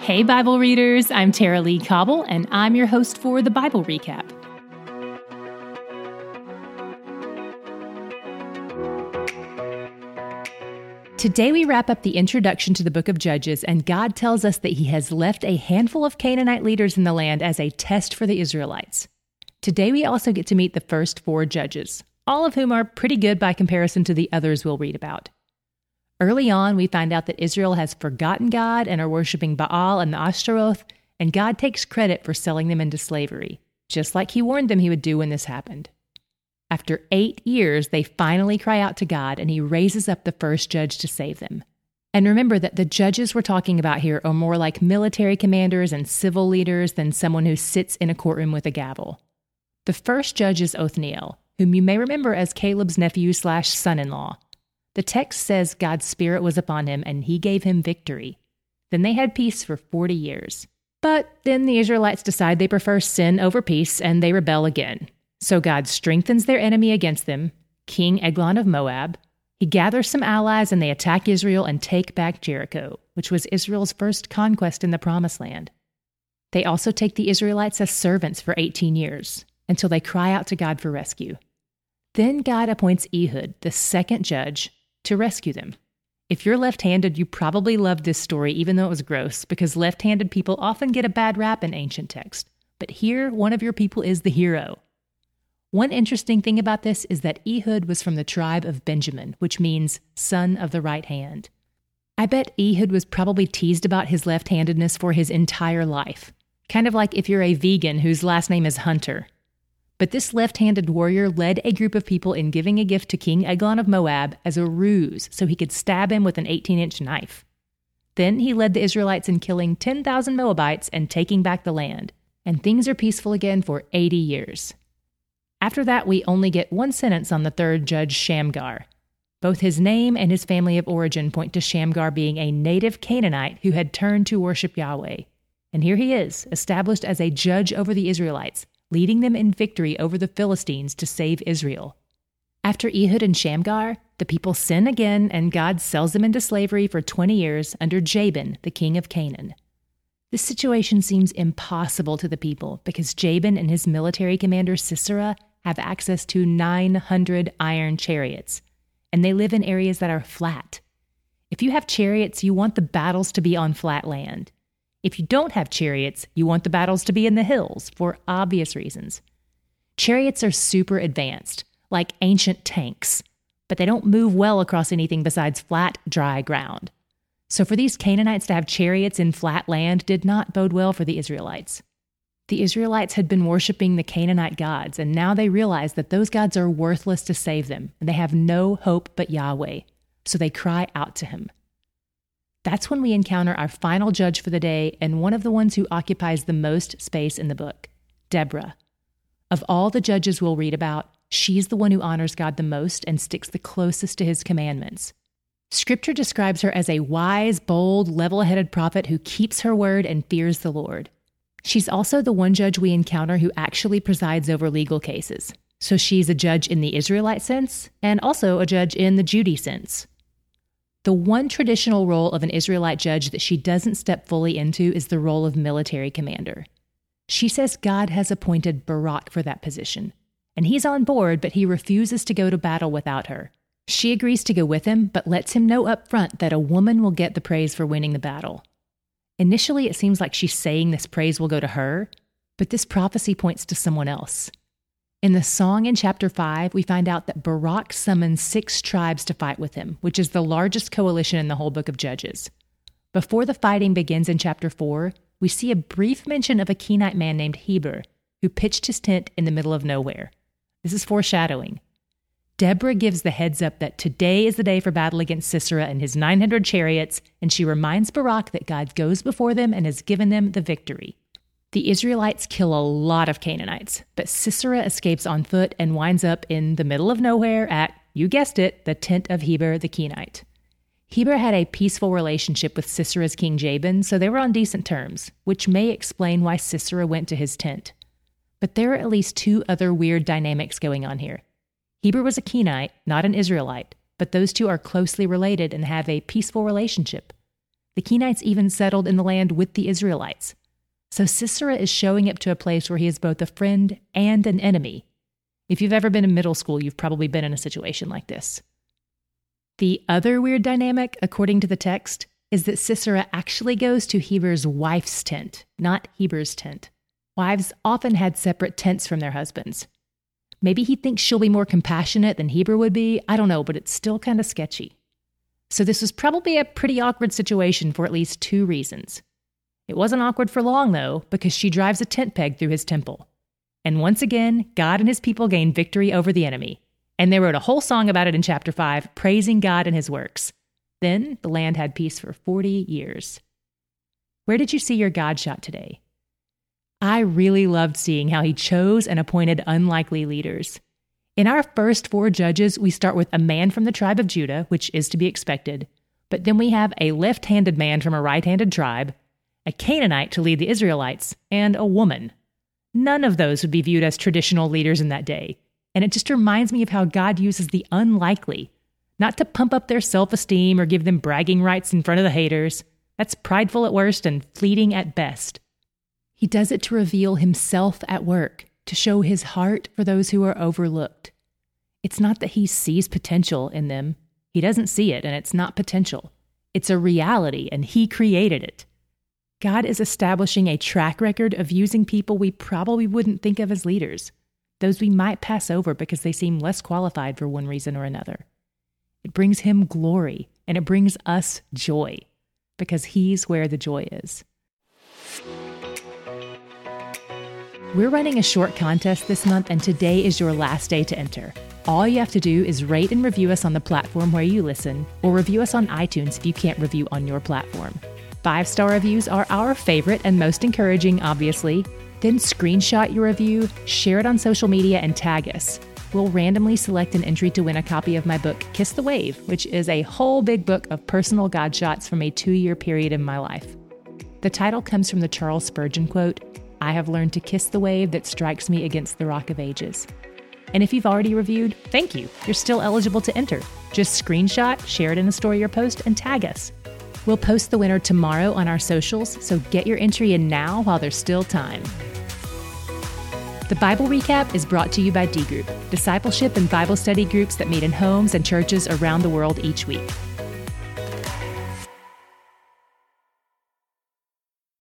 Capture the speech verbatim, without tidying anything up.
Hey, Bible readers, I'm Tara Lee Cobble, and I'm your host for the Bible Recap. Today we wrap up the introduction to the book of Judges, and God tells us that he has left a handful of Canaanite leaders in the land as a test for the Israelites. Today we also get to meet the first four judges, all of whom are pretty good by comparison to the others we'll read about. Early on, we find out that Israel has forgotten God and are worshiping Baal and the Ashtaroth, and God takes credit for selling them into slavery, just like he warned them he would do when this happened. After eight years, they finally cry out to God, and he raises up the first judge to save them. And remember that the judges we're talking about here are more like military commanders and civil leaders than someone who sits in a courtroom with a gavel. The first judge is Othniel, whom you may remember as Caleb's nephew slash son-in-law. The text says God's Spirit was upon him, and he gave him victory. Then they had peace for forty years. But then the Israelites decide they prefer sin over peace, and they rebel again. So God strengthens their enemy against them, King Eglon of Moab. He gathers some allies, and they attack Israel and take back Jericho, which was Israel's first conquest in the Promised Land. They also take the Israelites as servants for eighteen years, until they cry out to God for rescue. Then God appoints Ehud, the second judge, to rescue them. If you're left-handed, you probably loved this story, even though it was gross, because left-handed people often get a bad rap in ancient text. But here, one of your people is the hero. One interesting thing about this is that Ehud was from the tribe of Benjamin, which means son of the right hand. I bet Ehud was probably teased about his left-handedness for his entire life, kind of like if you're a vegan whose last name is Hunter. But this left-handed warrior led a group of people in giving a gift to King Eglon of Moab as a ruse so he could stab him with an eighteen-inch knife. Then he led the Israelites in killing ten thousand Moabites and taking back the land, and things are peaceful again for eighty years. After that, we only get one sentence on the third judge, Shamgar. Both his name and his family of origin point to Shamgar being a native Canaanite who had turned to worship Yahweh. And here he is, established as a judge over the Israelites, leading them in victory over the Philistines to save Israel. After Ehud and Shamgar, the people sin again, and God sells them into slavery for twenty years under Jabin, the king of Canaan. This situation seems impossible to the people because Jabin and his military commander Sisera have access to nine hundred iron chariots, and they live in areas that are flat. If you have chariots, you want the battles to be on flat land. If you don't have chariots, you want the battles to be in the hills for obvious reasons. Chariots are super advanced, like ancient tanks, but they don't move well across anything besides flat, dry ground. So for these Canaanites to have chariots in flat land did not bode well for the Israelites. The Israelites had been worshiping the Canaanite gods, and now they realize that those gods are worthless to save them, and they have no hope but Yahweh, so they cry out to him. That's when we encounter our final judge for the day and one of the ones who occupies the most space in the book, Deborah. Of all the judges we'll read about, she's the one who honors God the most and sticks the closest to his commandments. Scripture describes her as a wise, bold, level-headed prophet who keeps her word and fears the Lord. She's also the one judge we encounter who actually presides over legal cases. So she's a judge in the Israelite sense and also a judge in the Judy sense. The one traditional role of an Israelite judge that she doesn't step fully into is the role of military commander. She says God has appointed Barak for that position, and he's on board, but he refuses to go to battle without her. She agrees to go with him, but lets him know up front that a woman will get the praise for winning the battle. Initially, it seems like she's saying this praise will go to her, but this prophecy points to someone else. In the song in chapter five, we find out that Barak summons six tribes to fight with him, which is the largest coalition in the whole book of Judges. Before the fighting begins in chapter four, we see a brief mention of a Kenite man named Heber, who pitched his tent in the middle of nowhere. This is foreshadowing. Deborah gives the heads up that today is the day for battle against Sisera and his nine hundred chariots, and she reminds Barak that God goes before them and has given them the victory. The Israelites kill a lot of Canaanites, but Sisera escapes on foot and winds up in the middle of nowhere at, you guessed it, the tent of Heber the Kenite. Heber had a peaceful relationship with Sisera's king Jabin, so they were on decent terms, which may explain why Sisera went to his tent. But there are at least two other weird dynamics going on here. Heber was a Kenite, not an Israelite, but those two are closely related and have a peaceful relationship. The Kenites even settled in the land with the Israelites. So Sisera is showing up to a place where he is both a friend and an enemy. If you've ever been in middle school, you've probably been in a situation like this. The other weird dynamic, according to the text, is that Sisera actually goes to Heber's wife's tent, not Heber's tent. Wives often had separate tents from their husbands. Maybe he thinks she'll be more compassionate than Heber would be. I don't know, but it's still kind of sketchy. So this was probably a pretty awkward situation for at least two reasons. It wasn't awkward for long, though, because she drives a tent peg through his temple. And once again, God and his people gained victory over the enemy. And they wrote a whole song about it in chapter five, praising God and his works. Then the land had peace for forty years. Where did you see your God shot today? I really loved seeing how he chose and appointed unlikely leaders. In our first four judges, we start with a man from the tribe of Judah, which is to be expected. But then we have a left-handed man from a right-handed tribe, a Canaanite to lead the Israelites, and a woman. None of those would be viewed as traditional leaders in that day. And it just reminds me of how God uses the unlikely, not to pump up their self-esteem or give them bragging rights in front of the haters. That's prideful at worst and fleeting at best. He does it to reveal himself at work, to show his heart for those who are overlooked. It's not that he sees potential in them. He doesn't see it, and it's not potential. It's a reality, and he created it. God is establishing a track record of using people we probably wouldn't think of as leaders, those we might pass over because they seem less qualified for one reason or another. It brings him glory, and it brings us joy, because he's where the joy is. We're running a short contest this month, and today is your last day to enter. All you have to do is rate and review us on the platform where you listen, or review us on iTunes if you can't review on your platform. Five-star reviews are our favorite and most encouraging, obviously. Then screenshot your review, share it on social media, and tag us. We'll randomly select an entry to win a copy of my book, Kiss the Wave, which is a whole big book of personal God shots from a two-year period in my life. The title comes from the Charles Spurgeon quote, "I have learned to kiss the wave that strikes me against the rock of ages." And if you've already reviewed, thank you. You're still eligible to enter. Just screenshot, share it in a story or post, and tag us. We'll post the winner tomorrow on our socials, so get your entry in now while there's still time. The Bible Recap is brought to you by D Group, discipleship and Bible study groups that meet in homes and churches around the world each week.